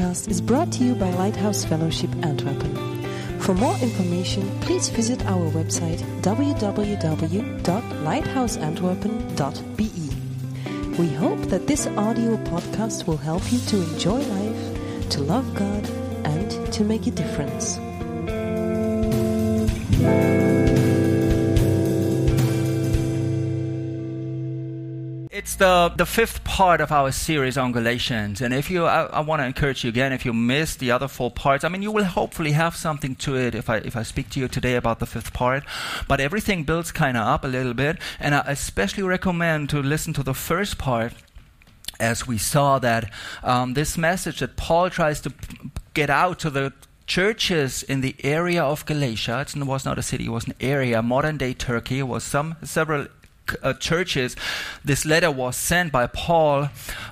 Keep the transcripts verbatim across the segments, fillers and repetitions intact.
podcast is brought to you by Lighthouse Fellowship Antwerpen. For more information, please visit our website w w w dot lighthouse antwerpen dot b e. We hope that this audio podcast will help you to enjoy life, to love God, and to make a difference. It's the, the fifth part of our series on Galatians. And if you, I, I want to encourage you again, if you missed the other four parts, I mean, you will hopefully have something to it if I if I speak to you today about the fifth part. But everything builds kind of up a little bit. And I especially recommend to listen to the first part, as we saw that um, this message that Paul tries to p- get out to the churches in the area of Galatia. It was not a city, it was an area, modern day Turkey. It was some several Uh, churches. This letter was sent by Paul.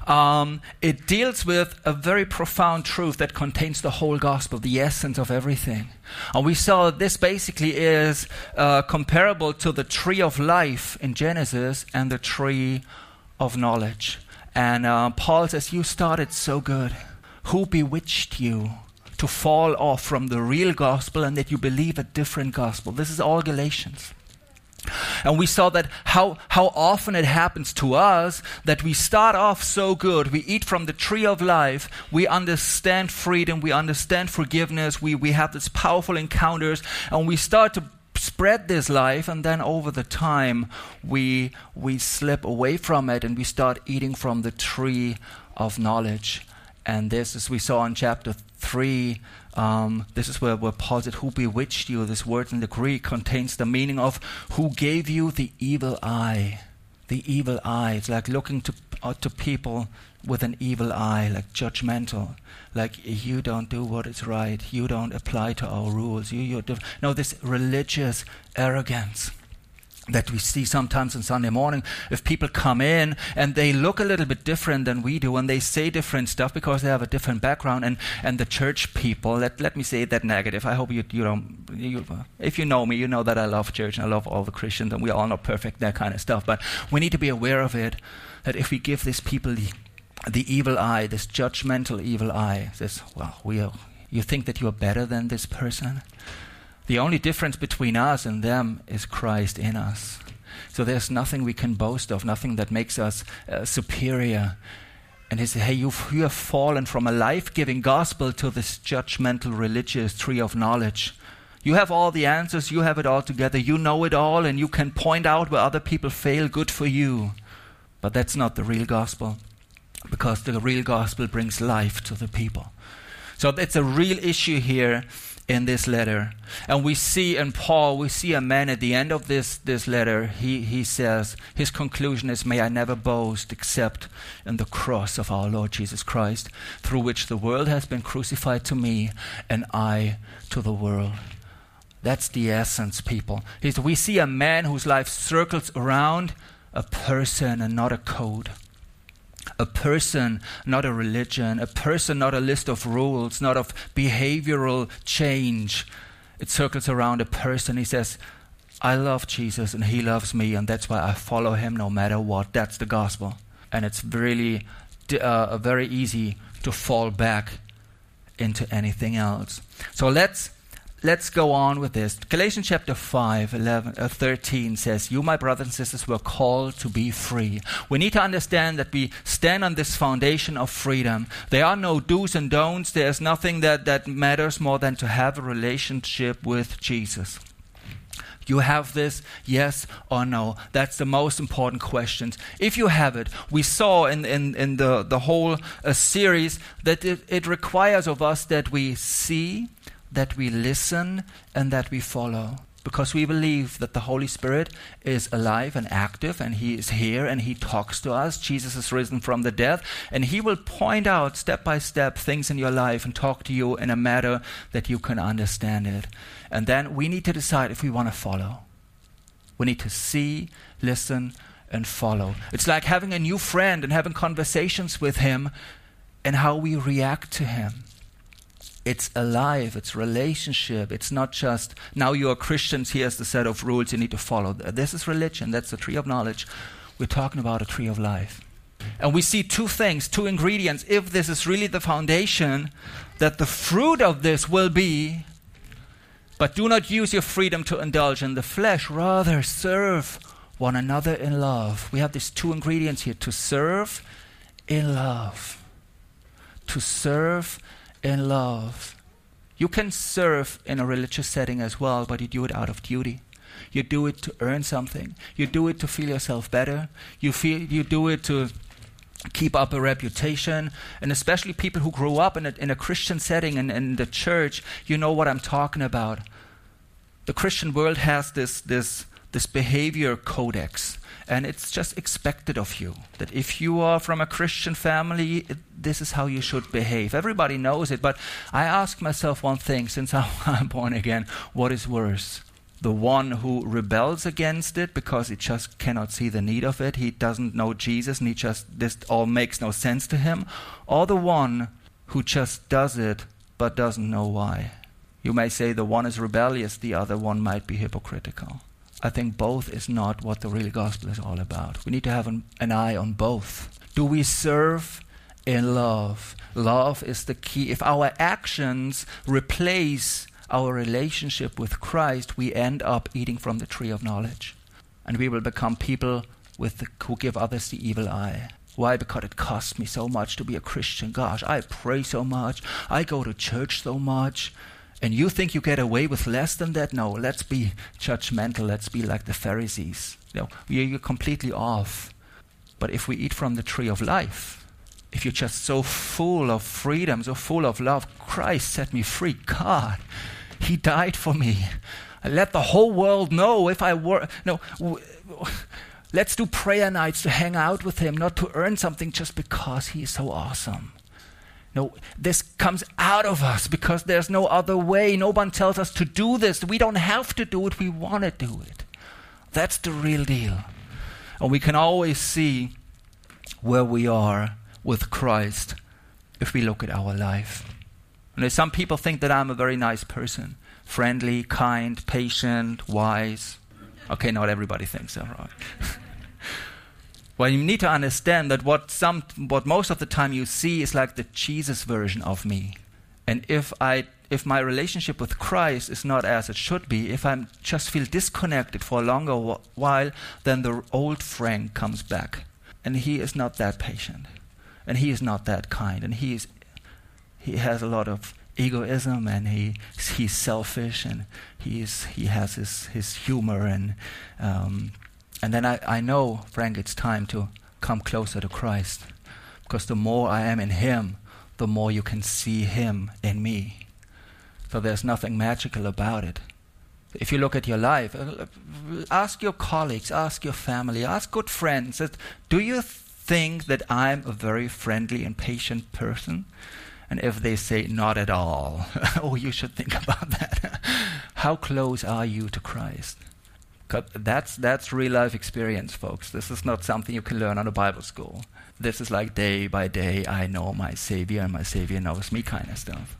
Um, it deals with a very profound truth that contains the whole gospel, the essence of everything. And we saw this basically is uh, comparable to the tree of life in Genesis and the tree of knowledge. And uh, Paul says, you started so good. Who bewitched you to fall off from the real gospel and that you believe a different gospel? This is all Galatians. And we saw that how, how often it happens to us that we start off so good. We eat from the tree of life. We understand freedom. We understand forgiveness. We, we have these powerful encounters. And we start to spread this life. And then over the time, we, we slip away from it. And we start eating from the tree of knowledge. And this, as we saw in chapter three, um, this is where, where Paul said, who bewitched you? This word in the Greek contains the meaning of who gave you the evil eye. The evil eye. It's like looking to uh, to people with an evil eye, like judgmental. Like, you don't do what is right. You don't apply to our rules. You, you diff- no, this religious arrogance that we see sometimes on Sunday morning. If people come in and they look a little bit different than we do and they say different stuff because they have a different background, and, and the church people, let, let me say that negative. I hope you you don't, you, if you know me, you know that I love church and I love all the Christians and we are all not perfect, that kind of stuff. But we need to be aware of it, that if we give these people the, the evil eye, this judgmental evil eye, this, well, we are, you think that you are better than this person? The only difference between us and them is Christ in us. So there's nothing we can boast of, nothing that makes us uh, superior. And he said, hey, you've, you have fallen from a life-giving gospel to this judgmental religious tree of knowledge. You have all the answers, you have it all together, you know it all, and you can point out where other people fail, good for you. But that's not the real gospel, because the real gospel brings life to the people. So it's a real issue here in this letter. And we see in Paul, we see a man at the end of this, this letter, he, he says, his conclusion is, may I never boast except in the cross of our Lord Jesus Christ, through which the world has been crucified to me and I to the world. That's the essence, people. He's, we see a man whose life circles around a person and not a code. A person, not a religion. A person, not a list of rules, not of behavioral change. It circles around a person. He says, I love Jesus and he loves me, and that's why I follow him no matter what. That's the gospel. And it's really uh, very easy to fall back into anything else. So let's Let's go on with this. Galatians chapter five, eleven, uh, thirteen says, you, my brothers and sisters, were called to be free. We need to understand that we stand on this foundation of freedom. There are no do's and don'ts. There's nothing that, that matters more than to have a relationship with Jesus. You have this, yes or no? That's the most important question. If you have it, we saw in, in, in the, the whole uh, series that it, it requires of us that we see, that we listen, and that we follow. Because we believe that the Holy Spirit is alive and active, and he is here and he talks to us. Jesus is risen from the dead, and he will point out step by step things in your life and talk to you in a manner that you can understand it. And then we need to decide if we want to follow. We need to see, listen, and follow. It's like having a new friend and having conversations with him and how we react to him. It's alive, it's relationship. It's not just, now you are Christians, here's the set of rules you need to follow. This is religion, that's the tree of knowledge. We're talking about a tree of life. And we see two things, two ingredients. If this is really the foundation, that the fruit of this will be, but do not use your freedom to indulge in the flesh, rather serve one another in love. We have these two ingredients here, to serve in love. To serve in love. You can serve in a religious setting as well, but you do it out of duty. You do it to earn something. You do it to feel yourself better. You feel you do it to keep up a reputation. And especially people who grew up in a, in a Christian setting and in the church, you know what I'm talking about. The Christian world has this this this behavior codex, and it's just expected of you that if you are from a Christian family, it, this is how you should behave. Everybody knows it, but I ask myself one thing, since I'm born again, what is worse? The one who rebels against it because he just cannot see the need of it, he doesn't know Jesus, and he just, this all makes no sense to him, or the one who just does it but doesn't know why? You may say the one is rebellious, the other one might be hypocritical. I think both is not what the real gospel is all about. We need to have an, an eye on both. Do we serve in love? Love is the key. If our actions replace our relationship with Christ, we end up eating from the tree of knowledge. And we will become people with the, who give others the evil eye. Why? Because it costs me so much to be a Christian. Gosh, I pray so much. I go to church so much. And you think you get away with less than that? No, let's be judgmental. Let's be like the Pharisees. You know, you're completely off. But if we eat from the tree of life, if you're just so full of freedom, so full of love, Christ set me free. God, He died for me. I let the whole world know if I were... No, w- w- let's do prayer nights to hang out with Him, not to earn something just because He is so awesome. No, this comes out of us because there's no other way. No one tells us to do this. We don't have to do it. We want to do it. That's the real deal. And we can always see where we are with Christ if we look at our life. And some people think that I'm a very nice person. Friendly, kind, patient, wise. Okay, not everybody thinks that, right? Well, you need to understand that what some, what most of the time you see is like the Jesus version of me. And if I, if my relationship with Christ is not as it should be, if I just feel disconnected for a longer wh- while, then the old Frank comes back. And he is not that patient. And he is not that kind. And he is, he has a lot of egoism, and he he's selfish, and he is he has his, his humor, and um, and then I, I know, Frank, it's time to come closer to Christ, because the more I am in Him, the more you can see Him in me. So there's nothing magical about it. If you look at your life, uh, ask your colleagues, ask your family, ask good friends, that, do you think that I'm a very friendly and patient person? And if they say, not at all, oh, you should think about that. How close are you to Christ? 'Cause that's that's real life experience, folks. This is not something you can learn on a Bible school. This is like day by day, I know my Savior and my Savior knows me kind of stuff.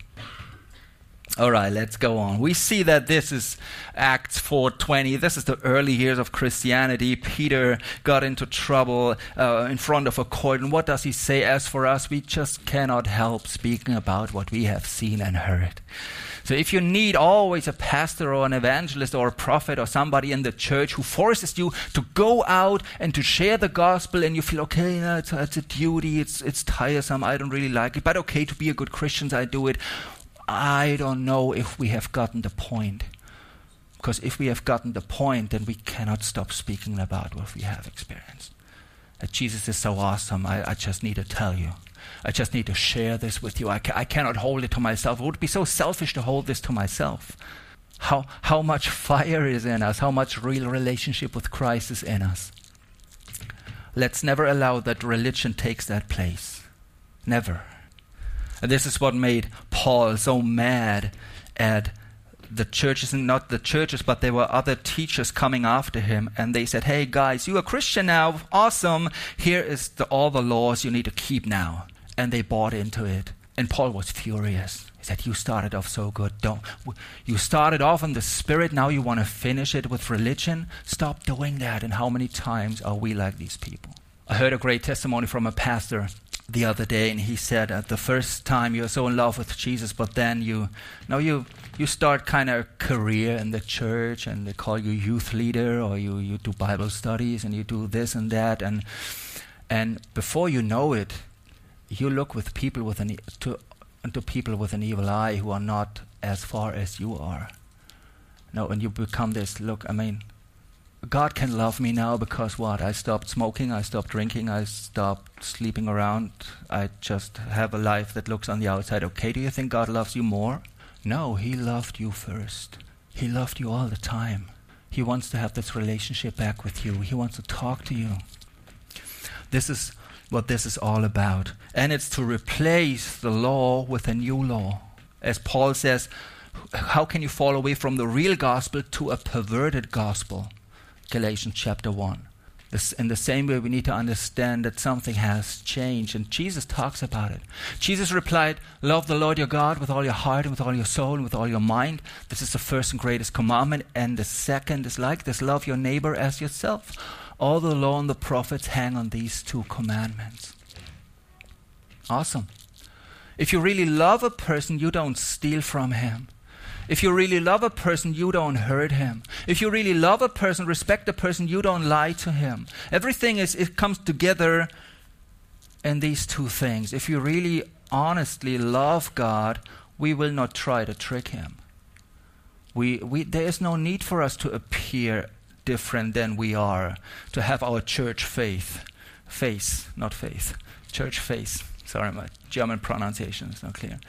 All right, let's go on. We see that this is Acts four twenty. This is the early years of Christianity. Peter got into trouble uh, in front of a court. And what does he say? As for us, we just cannot help speaking about what we have seen and heard. So if you need always a pastor or an evangelist or a prophet or somebody in the church who forces you to go out and to share the gospel, and you feel, okay, no, it's, it's a duty, it's, it's tiresome, I don't really like it, but okay, to be a good Christian, I do it. I don't know if we have gotten the point. Because if we have gotten the point, then we cannot stop speaking about what we have experienced. That Jesus is so awesome, I, I just need to tell you. I just need to share this with you. I, ca- I cannot hold it to myself. It would be so selfish to hold this to myself. How, how much fire is in us, how much real relationship with Christ is in us. Let's never allow that religion takes that place. Never. And this is what made Paul so mad at the churches, and not the churches, but there were other teachers coming after him, and they said, hey guys, you're a Christian now, awesome, here is the, all the laws you need to keep now. And they bought into it. And Paul was furious. He said, you started off so good. Don't. You started off in the spirit, now you want to finish it with religion? Stop doing that. And how many times are we like these people? I heard a great testimony from a pastor the other day, and he said at the first time you're so in love with Jesus, but then you now you you start kind of a career in the church, and they call you youth leader, or you, you do Bible studies, and you do this and that, and and before you know it, you look with people with an e- to into people with an evil eye who are not as far as you are. No, and you become this, look, I mean, God can love me now because what? I stopped smoking, I stopped drinking, I stopped sleeping around. I just have a life that looks on the outside okay. Do you think God loves you more? No, He loved you first. He loved you all the time. He wants to have this relationship back with you. He wants to talk to you. This is what this is all about. And it's to replace the law with a new law. As Paul says, how can you fall away from the real gospel to a perverted gospel? Galatians chapter one. This, in the same way, we need to understand that something has changed, and Jesus talks about it. Jesus replied, love the Lord your God with all your heart and with all your soul and with all your mind. This is the first and greatest commandment, and the second is like this, love your neighbor as yourself. All the law and the prophets hang on these two commandments. Awesome. If you really love a person, you don't steal from him. If you really love a person, you don't hurt him. If you really love a person, respect a person, you don't lie to him. Everything is, it comes together in these two things. If you really honestly love God, we will not try to trick him. We, we, there is no need for us to appear different than we are, to have our church faith, face, not faith, church face. Sorry, my German pronunciation is not clear.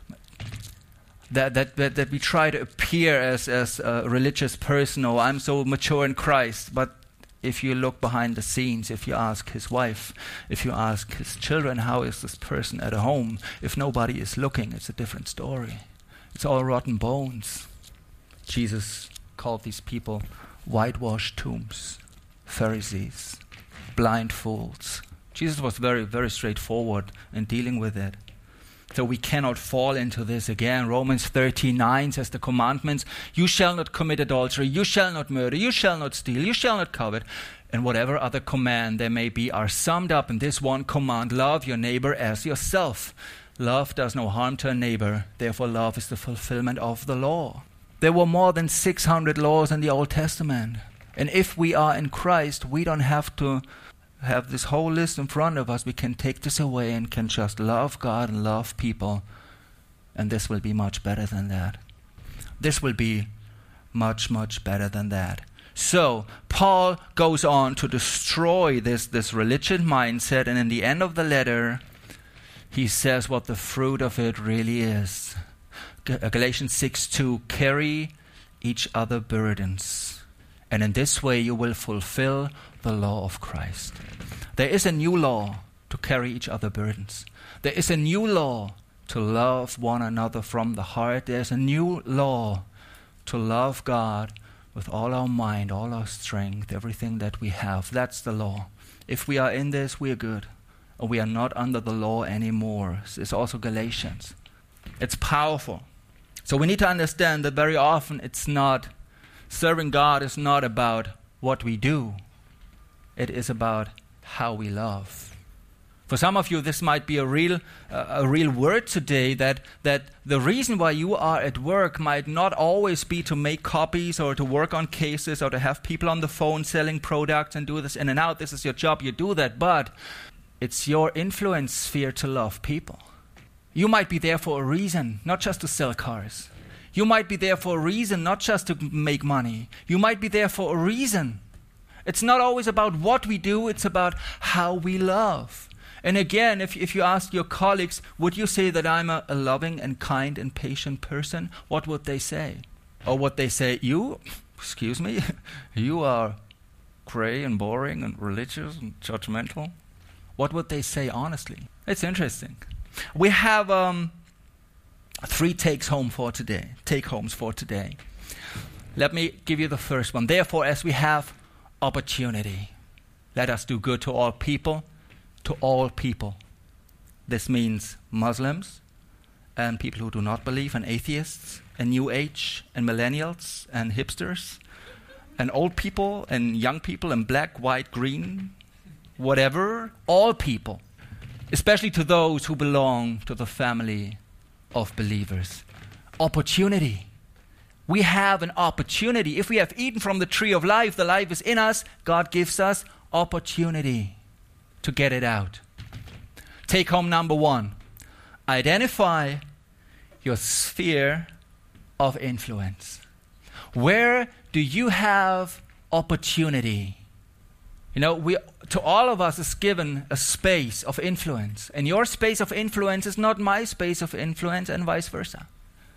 That, that that that we try to appear as, as a religious person, or I'm so mature in Christ. But if you look behind the scenes, if you ask his wife, if you ask his children, how is this person at home? If nobody is looking, it's a different story. It's all rotten bones. Jesus called these people whitewashed tombs, Pharisees, blind fools. Jesus was very, very straightforward in dealing with it. So we cannot fall into this again. Romans thirteen nine says the commandments, you shall not commit adultery, you shall not murder, you shall not steal, you shall not covet, and whatever other command there may be are summed up in this one command, love your neighbor as yourself. Love does no harm to a neighbor, therefore love is the fulfillment of the law. There were more than six hundred laws in the Old Testament. And if we are in Christ, we don't have to have this whole list in front of us. We can take this away and can just love God and love people. And this will be much better than that. This will be much, much better than that. So, Paul goes on to destroy this, this religious mindset. And in the end of the letter, he says what the fruit of it really is. Galatians six two, carry each other burdens. And in this way you will fulfill the law of Christ. There is a new law to carry each other burdens. There is a new law to love one another from the heart. There's a new law to love God with all our mind, all our strength, everything that we have. That's the law. If we are in this, we are good. Or we are not under the law anymore. It's also Galatians. It's powerful. So we need to understand that very often it's not, serving God is not about what we do. It is about how we love. For some of you, this might be a real uh, a real word today, that, that the reason why you are at work might not always be to make copies or to work on cases or to have people on the phone selling products and do this in and out. This is your job, you do that, but it's your influence sphere to love people. You might be there for a reason, not just to sell cars. You might be there for a reason, not just to make money. You might be there for a reason. It's not always about what we do, it's about how we love. And again, if, if you ask your colleagues, would you say that I'm a, a loving and kind and patient person? What would they say? Or would they say, you, excuse me, you are gray and boring and religious and judgmental? What would they say honestly? It's interesting. We have um, three takes home for today, take homes for today. Let me give you the first one. Therefore, as we have opportunity, let us do good to all people, to all people. This means Muslims and people who do not believe, and atheists, and New Age, and millennials, and hipsters, and old people, and young people, and black, white, green, whatever, all people, especially to those who belong to the family of believers. Opportunity. We have an opportunity. If we have eaten from the tree of life, the life is in us, God gives us opportunity to get it out. Take home number one. Identify your sphere of influence. Where do you have opportunity? You know, we, to all of us is given a space of influence. And your space of influence is not my space of influence, and vice versa.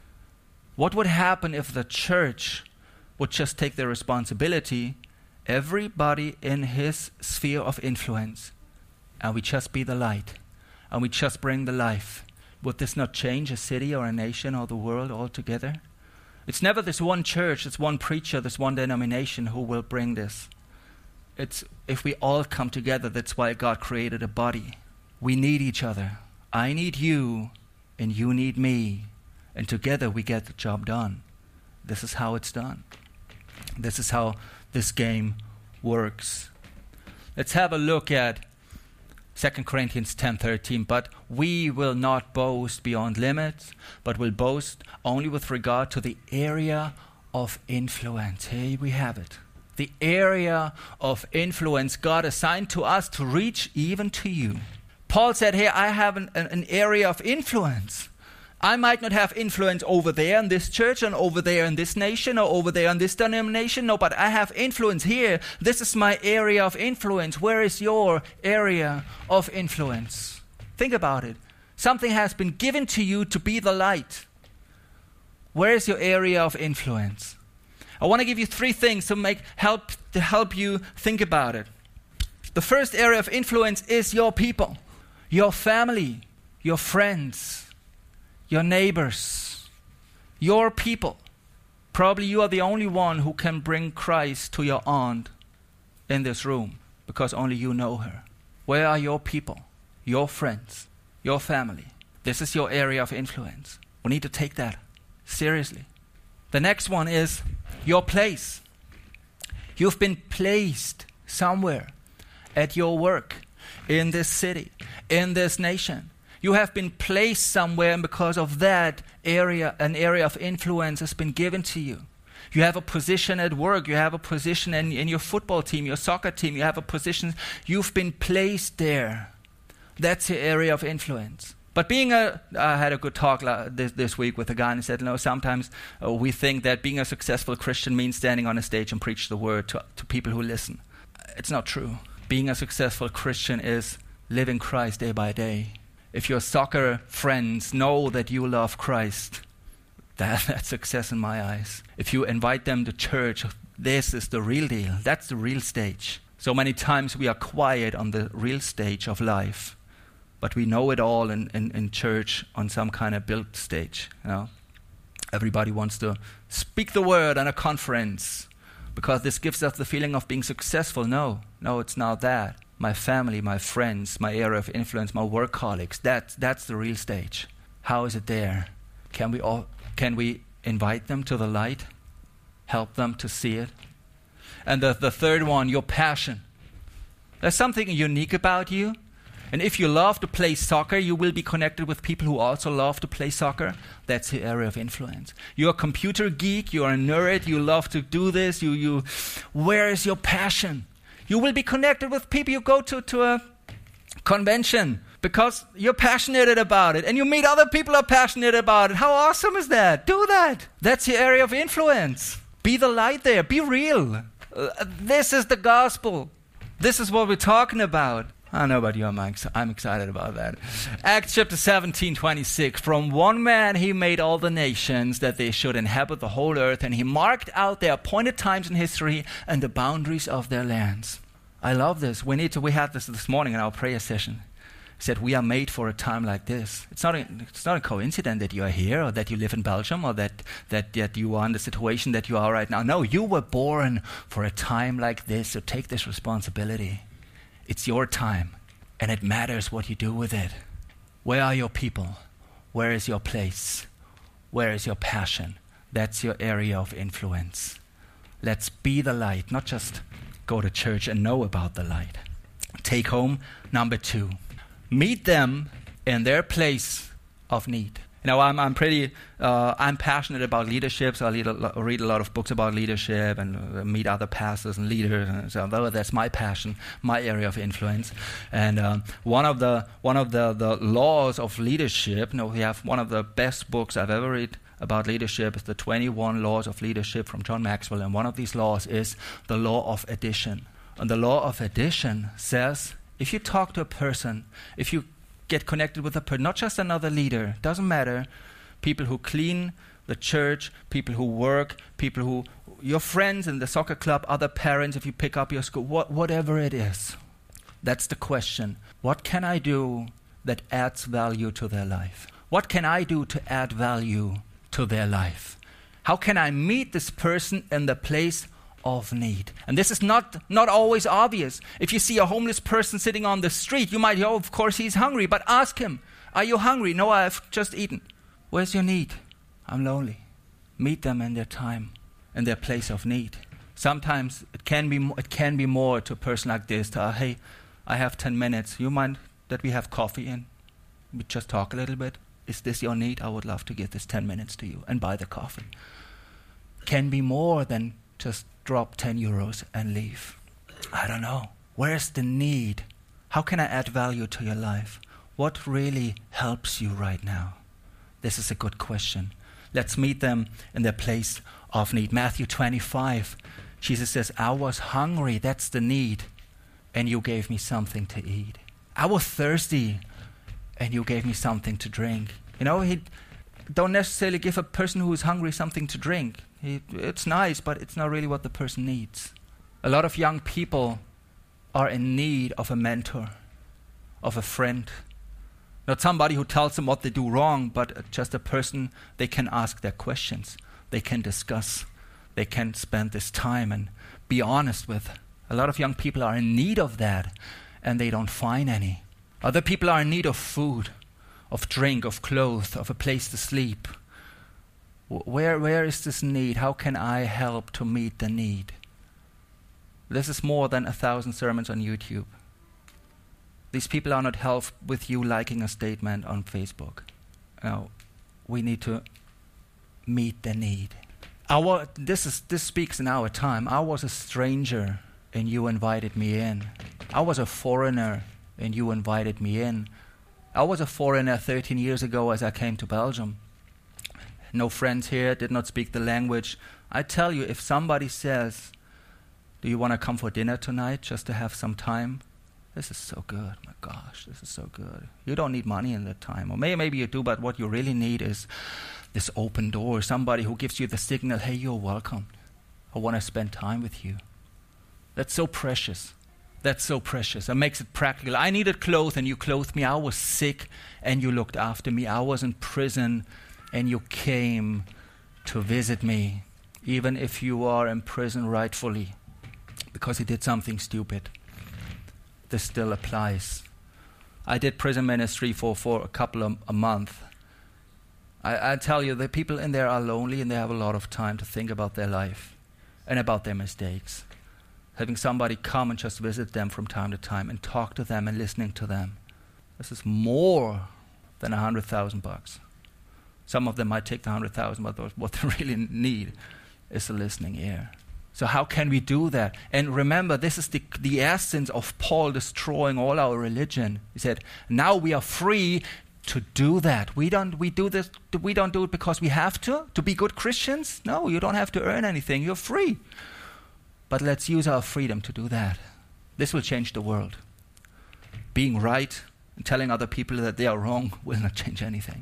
What would happen if the church would just take their responsibility, everybody in his sphere of influence, and we just be the light, and we just bring the life? Would this not change a city or a nation or the world altogether? It's never this one church, this one preacher, this one denomination who will bring this. It's if we all come together. That's why God created a body. We need each other. I need you, and you need me. And together we get the job done. This is how it's done. This is how this game works. Let's have a look at Second Corinthians ten thirteen. But we will not boast beyond limits, but will boast only with regard to the area of influence. Here we have it. The area of influence God assigned to us to reach even to you. Paul said, hey, I have an, an, an area of influence. I might not have influence over there in this church and over there in this nation or over there in this denomination. No, but I have influence here. This is my area of influence. Where is your area of influence? Think about it. Something has been given to you to be the light. Where is your area of influence? I want to give you three things to make help to help you think about it. The first area of influence is your people, your family, your friends, your neighbors, your people. Probably you are the only one who can bring Christ to your aunt in this room because only you know her. Where are your people, your friends, your family? This is your area of influence. We need to take that seriously. The next one is your place. You've been placed somewhere at your work, in this city, in this nation. You have been placed somewhere, and because of that area, an area of influence has been given to you. You have a position at work. You have a position in, in your football team, your soccer team. You have a position. You've been placed there. That's your area of influence. But being a, I had a good talk la- this, this week with a guy, and he said, no, sometimes uh, we think that being a successful Christian means standing on a stage and preach the word to, to people who listen. It's not true. Being a successful Christian is living Christ day by day. If your soccer friends know that you love Christ, that, that's success in my eyes. If you invite them to church, this is the real deal. That's the real stage. So many times we are quiet on the real stage of life. But we know it all in, in, in church on some kind of built stage. You know? Everybody wants to speak the word on a conference because this gives us the feeling of being successful. No, no, it's not that. My family, my friends, my area of influence, my work colleagues, that, that's the real stage. How is it there? Can we all, can we invite them to the light? Help them to see it? And the, the third one, your passion. There's something unique about you. And if you love to play soccer, you will be connected with people who also love to play soccer. That's the area of influence. You're a computer geek, you're a nerd, you love to do this. You, you, where is your passion? You will be connected with people. You go to, to a convention because you're passionate about it. And you meet other people who are passionate about it. How awesome is that? Do that. That's your area of influence. Be the light there. Be real. Uh, this is the gospel. This is what we're talking about. I don't know about you, I'm, ex- I'm excited about that. Acts chapter seventeen, twenty-six. From one man he made all the nations that they should inhabit the whole earth, and he marked out their appointed times in history and the boundaries of their lands. I love this. We need to. We had this this morning in our prayer session. He said, we are made for a time like this. It's not a, it's not a coincidence that you are here or that you live in Belgium or that, that, that you are in the situation that you are right now. No, you were born for a time like this, so take this responsibility. It's your time, and it matters what you do with it. Where are your people? Where is your place? Where is your passion? That's your area of influence. Let's be the light, not just go to church and know about the light. Take home number two. Meet them in their place of need. You know, I'm, I'm pretty, uh, I'm passionate about leadership, so I read a, lo- read a lot of books about leadership and uh, meet other pastors and leaders. And so well, that's my passion, my area of influence. And um, one of the one of the, the laws of leadership, you know, we have one of the best books I've ever read about leadership is the twenty-one Laws of Leadership from John Maxwell. And one of these laws is the law of addition. And the law of addition says, if you talk to a person, if you get connected with a person, not just another leader, doesn't matter, people who clean the church, people who work, people who, your friends in the soccer club, other parents, if you pick up your school, what, whatever it is, that's the question. What can I do that adds value to their life? What can I do to add value to their life? How can I meet this person in the place of need? And this is not, not always obvious. If you see a homeless person sitting on the street, you might, oh, of course he's hungry, but ask him, are you hungry? No, I've just eaten. Where's your need? I'm lonely. Meet them in their time, in their place of need. Sometimes it can be, it can be more to a person like this, to, uh, hey, I have ten minutes. You mind that we have coffee and we just talk a little bit? Is this your need? I would love to give this ten minutes to you and buy the coffee. Can be more than just drop ten euros and leave. I don't know. Where's the need? How can I add value to your life? What really helps you right now? This is a good question. Let's meet them in their place of need. Matthew twenty-five, Jesus says, I was hungry, that's the need, and you gave me something to eat. I was thirsty, and you gave me something to drink. You know, he don't necessarily give a person who is hungry something to drink. He, it's nice, but it's not really what the person needs. A lot of young people are in need of a mentor, of a friend. Not somebody who tells them what they do wrong, but just a person they can ask their questions. They can discuss. They can spend this time and be honest with. A lot of young people are in need of that, and they don't find any. Other people are in need of food, of drink, of clothes, of a place to sleep. Where, where is this need? How can I help to meet the need? This is more than a thousand sermons on YouTube. These people are not helped with you liking a statement on Facebook. No, we need to meet the need. Our, this is this speaks in our time. I was a stranger and you invited me in. I was a foreigner and you invited me in. I was a foreigner thirteen years ago as I came to Belgium. No friends here, did not speak the language. I tell you, if somebody says, do you want to come for dinner tonight just to have some time? This is so good. My gosh, this is so good. You don't need money in that time. Or maybe, maybe you do, but what you really need is this open door. Somebody who gives you the signal, hey, you're welcome. I want to spend time with you. That's so precious. That's so precious. It makes it practical. I needed clothes and you clothed me. I was sick and you looked after me. I was in prison and you came to visit me. Even if you are in prison rightfully because you did something stupid. This still applies. I did prison ministry for, for a couple of a month. I, I tell you, the people in there are lonely and they have a lot of time to think about their life and about their mistakes. Having somebody come and just visit them from time to time and talk to them and listening to them. This is more than a hundred thousand bucks. Some of them might take the hundred thousand, but what they really need is a listening ear. So how can we do that? And remember, this is the, the essence of Paul destroying all our religion. He said, now we are free to do that. We don't we do this we don't do it because we have to, to be good Christians. No, you don't have to earn anything. You're free. But let's use our freedom to do that. This will change the world. Being right and telling other people that they are wrong will not change anything.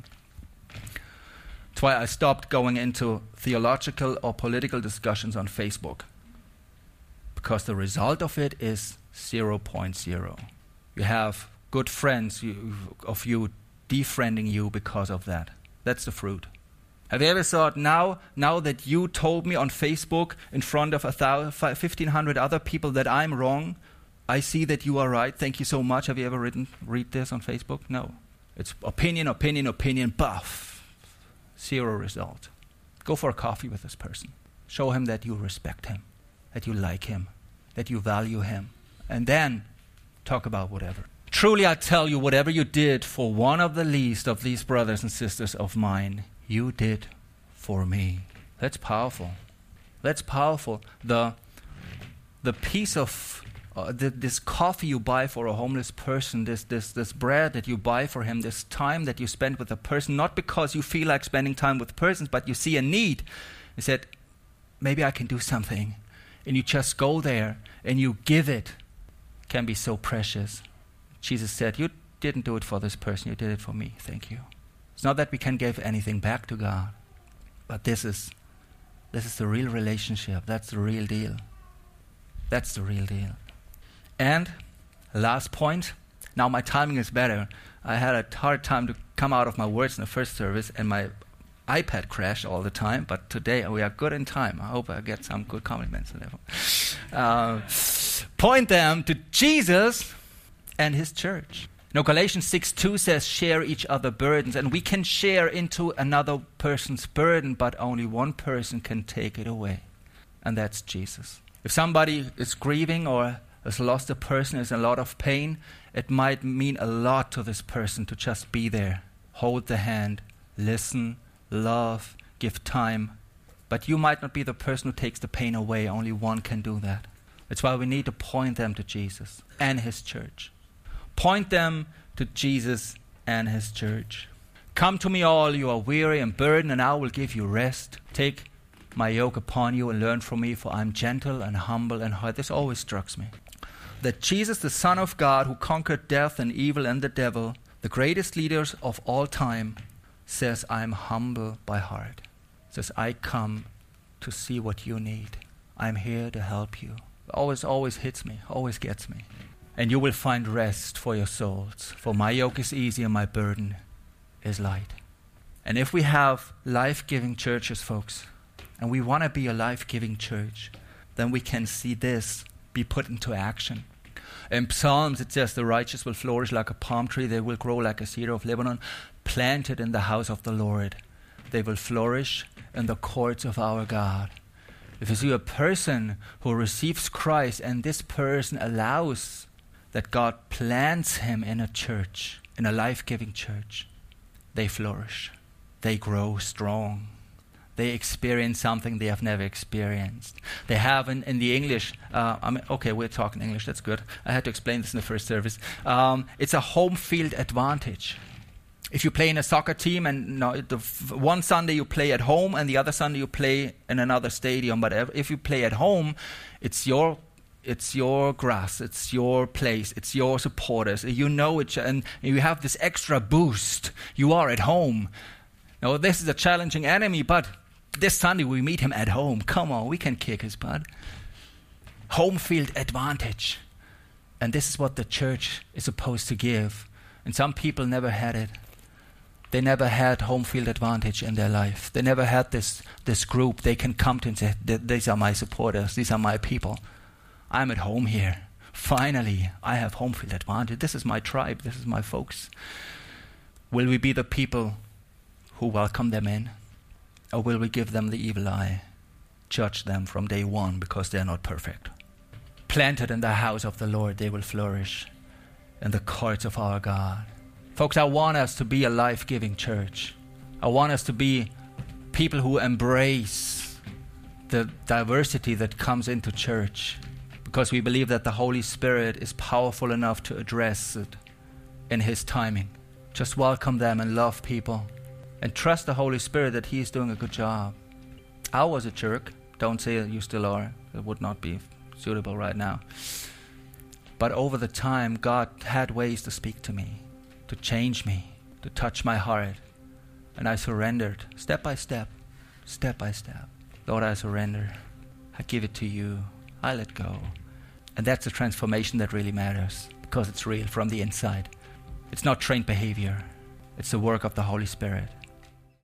That's why I stopped going into theological or political discussions on Facebook. Because the result of it is zero point zero. You have good friends you, of you defriending you because of that. That's the fruit. Have you ever thought, now, now that you told me on Facebook in front of a thousand, fifteen hundred other people that I'm wrong, I see that you are right. Thank you so much. Have you ever written, read this on Facebook? No. It's opinion, opinion, opinion, buff. Zero result. Go for a coffee with this person. Show him that you respect him, that you like him, that you value him. And then talk about whatever. Truly I tell you, whatever you did for one of the least of these brothers and sisters of mine, you did for me. That's powerful. That's powerful. The the piece of uh, the, this coffee you buy for a homeless person, this this this bread that you buy for him, this time that you spend with a person, not because you feel like spending time with persons, but you see a need. You said, maybe I can do something, and you just go there and you give it. Can be so precious. Jesus said, you didn't do it for this person, you did it for me. Thank you. It's not that we can give anything back to God, but this is this is the real relationship. That's the real deal. That's the real deal. And last point. Now my timing is better. I had a hard time to come out of my words in the first service, and my iPad crashed all the time, but today we are good in time. I hope I get some good compliments. Uh, point them to Jesus and his church. Now Galatians six two says, share each other burdens, and we can share into another person's burden, but only one person can take it away, and that's Jesus. If somebody is grieving or has lost a person, is in a lot of pain, it might mean a lot to this person to just be there, hold the hand, listen, love, give time. But you might not be the person who takes the pain away. Only one can do that. That's why we need to point them to Jesus and his church. Point them to Jesus and his church. Come to me all you are weary and burdened, and I will give you rest. Take my yoke upon you and learn from me, for I am gentle and humble and heart. This always strikes me. That Jesus, the Son of God, who conquered death and evil and the devil, the greatest leaders of all time, says, I am humble by heart. Says, I come to see what you need. I'm here to help you. Always, always hits me, always gets me. And you will find rest for your souls. For my yoke is easy and my burden is light. And if we have life-giving churches, folks, and we want to be a life-giving church, then we can see this be put into action. In Psalms, it says, the righteous will flourish like a palm tree. They will grow like a cedar of Lebanon, planted in the house of the Lord. They will flourish in the courts of our God. If you see a person who receives Christ and this person allows that God plants him in a church, in a life-giving church, they flourish. They grow strong. They experience something they have never experienced. They have in, in the English, uh, I mean, okay, we're talking English, that's good. I had to explain this in the first service. Um, it's a home field advantage. If you play in a soccer team and no, the f- one Sunday you play at home and the other Sunday you play in another stadium, but if you play at home, it's your it's your grass, it's your place, it's your supporters. You know it, and you have this extra boost. You are at home. Now, this is a challenging enemy, but this Sunday we meet him at home. Come on, we can kick his butt. Home field advantage. And this is what the church is supposed to give. And some people never had it. They never had home field advantage in their life. They never had this, this group they can come to and say, these are my supporters, these are my people. I'm at home here. Finally, I have home field advantage. This is my tribe, this is my folks. Will we be the people who welcome them in? Or will we give them the evil eye, judge them from day one because they're not perfect? Planted in the house of the Lord, they will flourish in the courts of our God. Folks, I want us to be a life-giving church. I want us to be people who embrace the diversity that comes into church, because we believe that the Holy Spirit is powerful enough to address it in his timing. Just welcome them and love people. And trust the Holy Spirit that he is doing a good job. I was a jerk. Don't say that you still are. It would not be suitable right now. But over the time, God had ways to speak to me, to change me, to touch my heart. And I surrendered, step by step, step by step. Lord, I surrender. I give it to you. I let go. And that's the transformation that really matters, because it's real from the inside. It's not trained behavior. It's the work of the Holy Spirit.